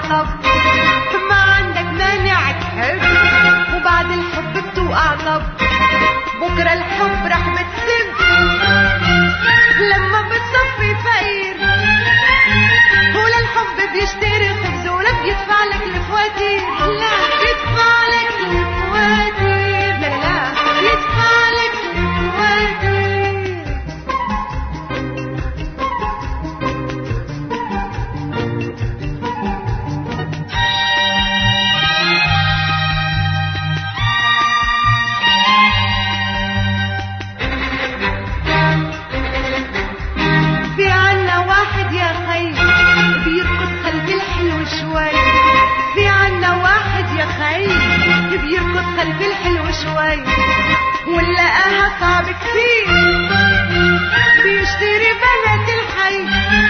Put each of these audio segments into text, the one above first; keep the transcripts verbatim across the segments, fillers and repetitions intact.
طب ما عندك مانع تحب وبعد الحب بتوقع طب بكرة الحب رح بتسب لما بتصفي فقير ولا الحب بيشتري خبز ولا بيدفع لك الفواتير لا بيدفع لك الفواتير لا لا بيدفع لك الفواتير. في عنا واحد يا خي بيرقص خلف الحلو شوي في عنا واحد يا خي بيرقص خلف الحلو شوي ولقاها صعب كتير بيشتري بنات الحي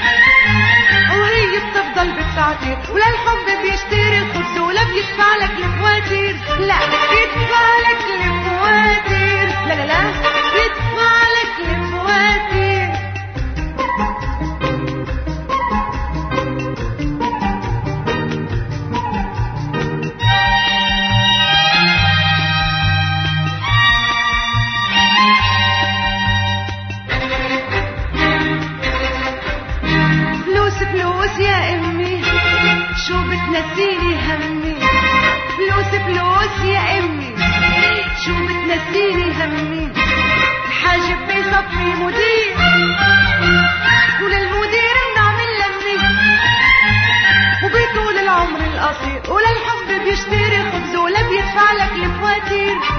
وهي بتفضل بتعطير ولا الحب بيشتري الخبز ولا بيدفع لك الفواتير لا بيدفع لك الفواتير لا لا لا بيدفع لك الفواتير. فلوس يا امي شو بتنسيني همي فلوس فلوس يا امي شو بتنسيني همي الحاجب بيصفي مدير وللمدير بنعمل لمي وبيطول العمر القصير ولا الحب بيشتري خبز ولا بيدفع لك الفواتير